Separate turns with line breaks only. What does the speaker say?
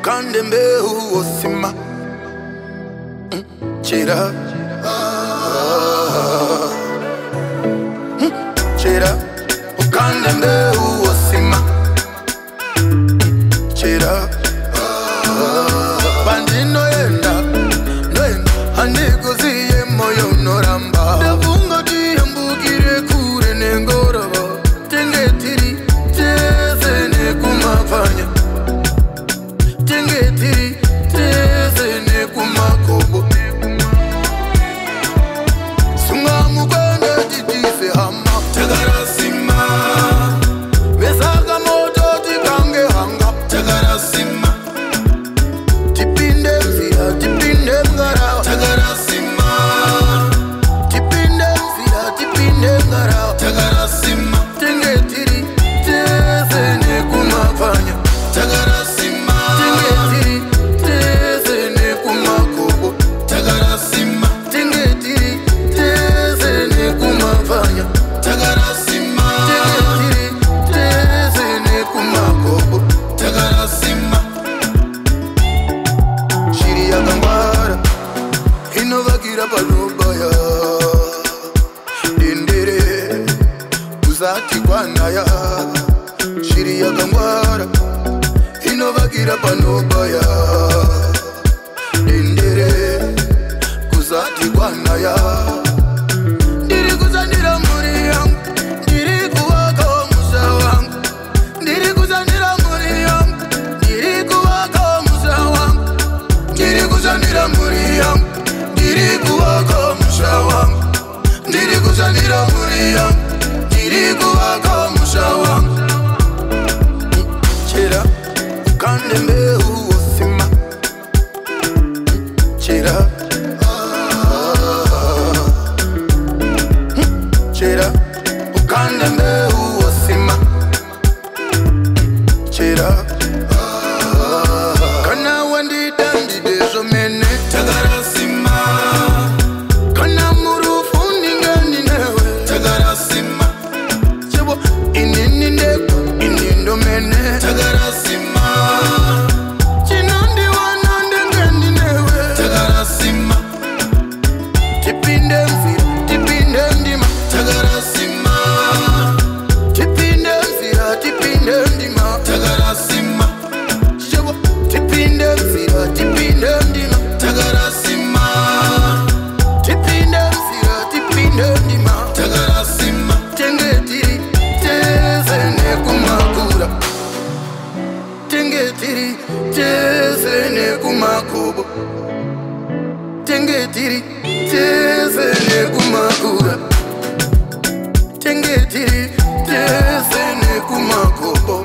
Kandembe uosima Chira Chira Kandembe uosima Chira Bandino yenda Andikuziye moyo noramba Devungo diambukire kure nengoraba Tengetiri tezene kumafanya Tengetiri tezene kumakobo Sunga mugwende titife hama Tagarasima Vesaga moto tikange hanga Tagarasima Tipinde mzira, tipinde mgara Tagarasima Tipinde mzira, tipinde mgara Tagarasima Tengetiri tezene kumafanya Tagarasima Tengetiri tezene kumakobo Tagarasima Tengetiri tezene kumafanya Tagarasima Tengetiri tezene kumakobo Tagarasima Shiri ya kambara Inovagira palubaya Dindere Uzati kwa naya Shiri ya kambara Inovagira palubaya Dindere Uzati kwa naya Diri kuzanira muri yangu Diri kuwako musa wangu Diri kuzanira muri yangu Diri kuwako musa wangu Diri kuzanira muri yangu Diri kuwako musa wangu Diri kuzanira muri yangu Diri kuwako musa wangu Chira Kandembe uosima Chira Chira Kandembe uosima Chira Kana wandi dandi dezo mene Tagarasima Kana murufu ningani newe Tagarasima Chebo inini ndeko inindo mene Tagarasima Chinandi wanande ngani newe Tagarasima Tipinde mzira, tipinde ndima Tagarasima Tipinde mzira, tipinde ndima Tagarasima Chebo tipinde mzira, tipinde ndima Tagarasima Tipinde mzira, tipinde ndima Tagarasima Tengetiri tezene kumakura Tengetiri tezene kumakubo Tengetiri tezene kumakura Tengetiri tezene kumakubo